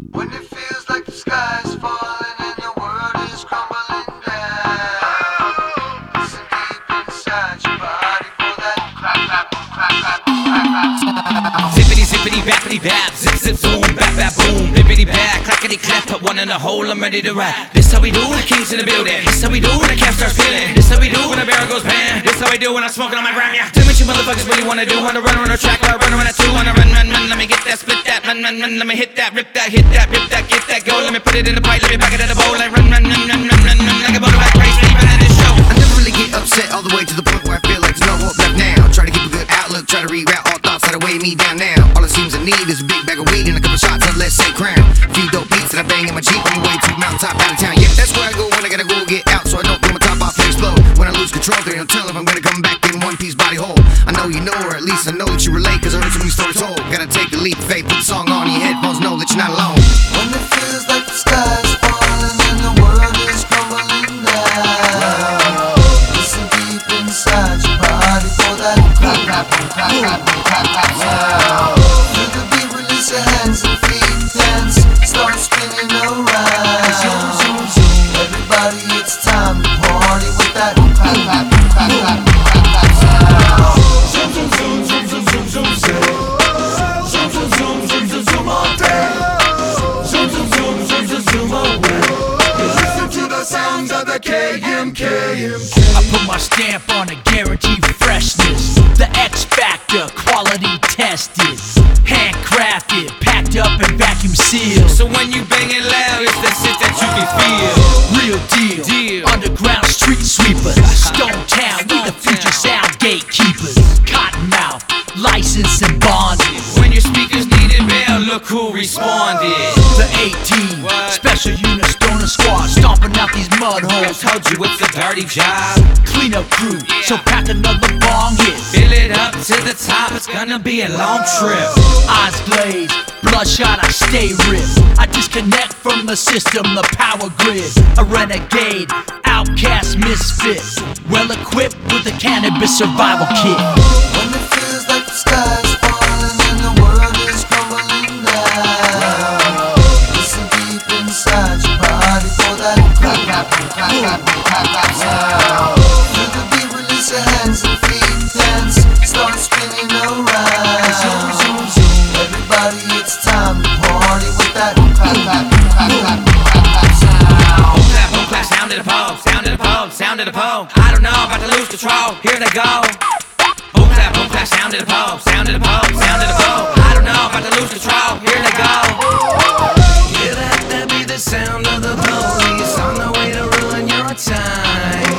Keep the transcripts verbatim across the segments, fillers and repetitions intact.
When it feels like the sky's falling and the world is crumbling down, listen deep inside your body for that clap, clap, clap, clap, clap, clap. Zippity zippity bappity bap, zip zip zoom, bap bap boom, bippity bap, clackety clap, put one in the hole, I'm ready to rap. This how we do when the king's in the building. This how we do when the cap starts feeling. This how we do when the barrel goes bam. This how we do when I'm smoking on my gram, yeah. Tell me what you motherfuckers really wanna do. Wanna run around the track, or run around a two, wanna run, run, run, let me get that, split that, run, run, run, let me hit that, rip that, hit that, rip that, get that, go. Let me put it in the pipe, let me pack it in the bowl, like run, run, run, run, run, run, run, like a motorbike race, even at this show. I never really get upset all the way to the point where I feel like there's no hope left now. Try to keep a good outlook, try to reroute all thoughts that weigh me down now. All it seems I need is a big bag of weed and a couple shots of let's say crown. Few dope beats that I bang in my Jeep on my way to mountaintop out of town. Yeah, that's where I go when I gotta go get out, so I don't throw my top off and explode. When I lose control, there ain't no tell if I'm gonna come back in one piece body whole. I know you know, or at least I know that you relate, cause I heard so many stories told. Gotta take the leap of faith, put the song on your headphones, know that you're not alone. When it feels like the sky's falling and the world is crumbling down, listen deep inside your body for that clap, clap, clap, clap, clap, clap, clap. Feel the beat, release your hands and feet, dance, start spinning around. Zoom, zoom, zoom, everybody, it's time to party with that clap, clap, clap, clap, clap, clap, clap. Zoom, zoom, zoom, zoom, zoom, zoom, zoom, zoom. Zoom, zoom, zoom, zoom, zoom, zoom all day. Zoom, zoom, zoom, zoom, zoom, zoom away. Listen to the sounds of the K M K. I put my stamp on it, guaranteed freshness. The X Factor, quality tested, handcrafted, packed up and vacuum sealed. So when you bang it loud, it's that shit that you can feel. Real deal, Deal. underground street sweepers. Stone Town, we the future sound gatekeepers. Cottonmouth, licensed and bonded. When your speakers needed bail, look who responded. The eighteen, What? special unit stoner squad, stomping out these mud I holes. told you it's a dirty job. Cleanup crew, so pack another bong hit. Fill it up to the top, it's gonna be a long trip. Eyes glazed, bloodshot, I stay ripped. I disconnect from the system, the power grid. A renegade, outcast misfit, well equipped with a cannabis survival kit. When it feels like the sky's falling and the world is crumbling down, listen deep inside your body for that clap, clap, clap, clap, clap, clap, clap. Feel the beat, release your hands and feet, dance, start spinning around. Zoom, zoom, zoom, everybody, it's time to party with that clap, clap, clap, clap, clap, clap, sound. Boom clap, boom clap, sound to the pole, sound to the pole, sound to the pole. I don't know, about to lose control, here they go. Boom clap, boom clap, sound to the pole, sound to the pole, sound to the pole. I don't know, about to lose control, here they go. Yeah, that, that be the sound of the police on the way to ruin your time.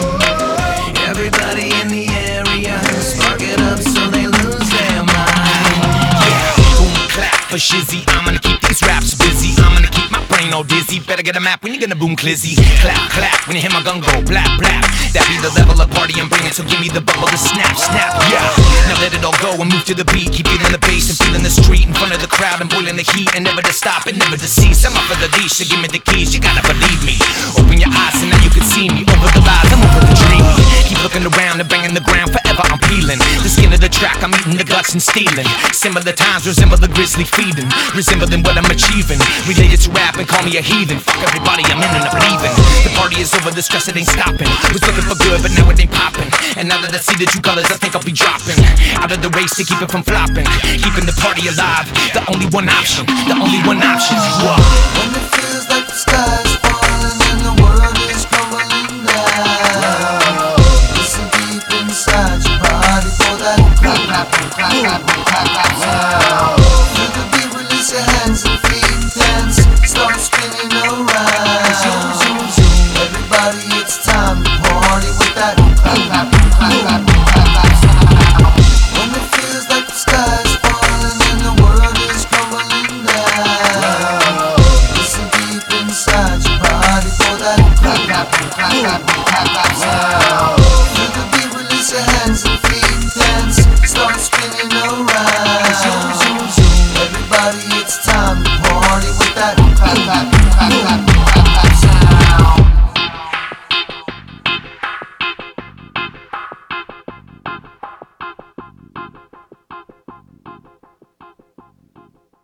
Everybody in the area, spark it up so they lose their mind. Yeah, boom clap for shizzy, I'm gonna keep these raps busy. I'm gonna keep my brain all dizzy. Better get a map when you're gonna boom clizzy. Clap, clap, when you hear my gun go blap, blap. That be the level of party I'm bringing, so give me the bubble to snap, snap, yeah. Now let it all go and move to the beat. Keep feeling the bass and feeling the street in front of the crowd and boiling the heat. And never to stop and never to cease. I'm up for the leash, so give me the keys, you gotta believe me. Open your eyes and now you can see me. Over the lies, I'm over the dreamy. Keep looking around and banging the ground, forever I'm peeling. The skin of the track, I'm eating the guts and stealing. Similar times resemble the grizzly feeding, resembling what I'm achieving. Related to rap and call me a heathen. Fuck everybody, I'm in and I'm leaving. The party is over, the stress it ain't stopping. Was looking for good, but now it ain't popping. And now that I see the true colors, I think I'll be dropping out of the race to keep it from flopping. Keeping the party alive, the only one option, the only one option. Whoa. When it feels like the sky's falling and the world is crumbling down, listen deep inside your body for that clap, clap, clap, clap, clap, clap, clap. Feel the beat, release your hands and feet, dance, start spinning around.